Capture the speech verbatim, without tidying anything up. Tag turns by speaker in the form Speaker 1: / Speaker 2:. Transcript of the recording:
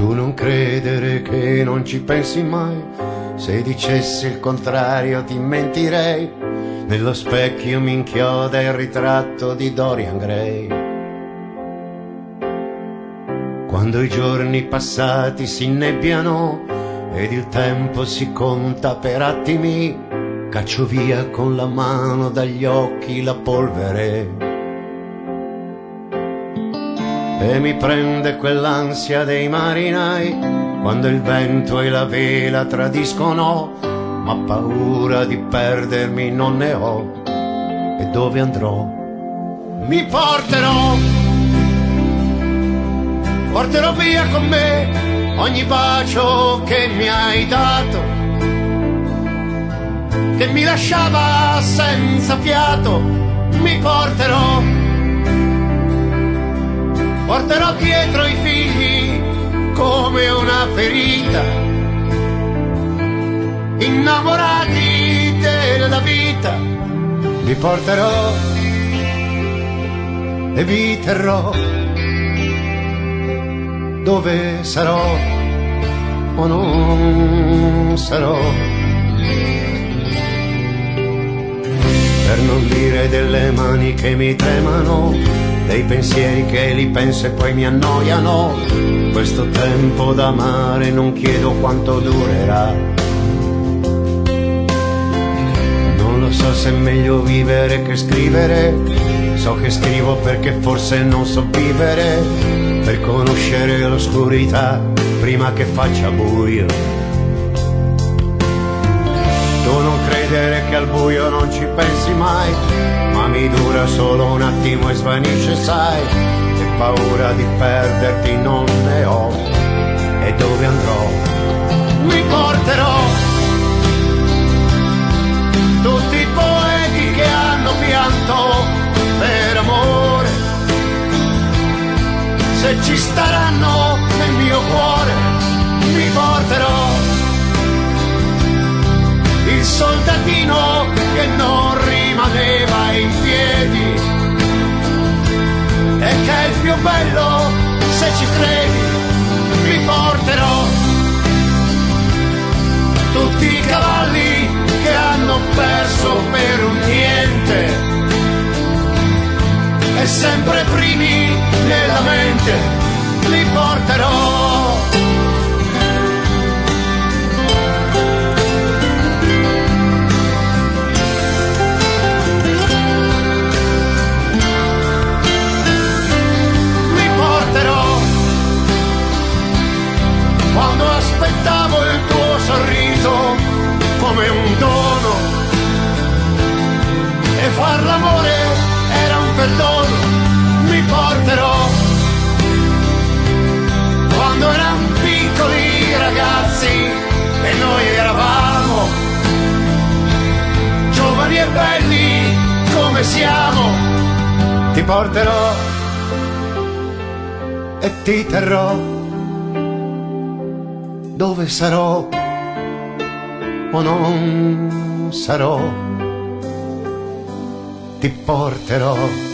Speaker 1: Tu non credere che non ci pensi mai, se dicessi il contrario ti mentirei. Nello specchio mi inchioda il ritratto di Dorian Gray. Quando i giorni passati si innebbiano ed il tempo si conta per attimi, caccio via con la mano dagli occhi la polvere. E mi prende quell'ansia dei marinai, quando il vento e la vela tradiscono, ma paura di perdermi non ne ho. E dove andrò? Mi porterò, porterò via con me ogni bacio che mi hai dato, che mi lasciava senza fiato. Mi porterò, porterò dietro i figli come una ferita, innamorati della vita. Mi porterò e vi terrò, dove sarò o non sarò. Per non dire delle mani che mi tremano, dei pensieri che li penso e poi mi annoiano. Questo tempo d'amare non chiedo quanto durerà. Non lo so se è meglio vivere che scrivere. So che scrivo perché forse non so vivere, per conoscere l'oscurità prima che faccia buio. Tu non credere che al buio non ci pensi mai, ma mi dura solo un attimo e svanisce, sai. E paura di perderti non ne ho. E dove andrò? Mi porterò tutti i poeti che hanno pianto per amore, se ci staranno nel mio cuore. Mi porterò il soldatino che non rimaneva in piedi e che è il più bello se ci credi. Mi porterò tutti i cavalli che hanno perso per un niente e sempre primi nella mente. Li porterò. Quando aspettavo il tuo sorriso come un dono e far l'amore era un perdono. Mi porterò quando eravamo piccoli ragazzi e noi eravamo giovani e belli come siamo. Ti porterò e ti terrò, dove sarò o non sarò. Ti porterò.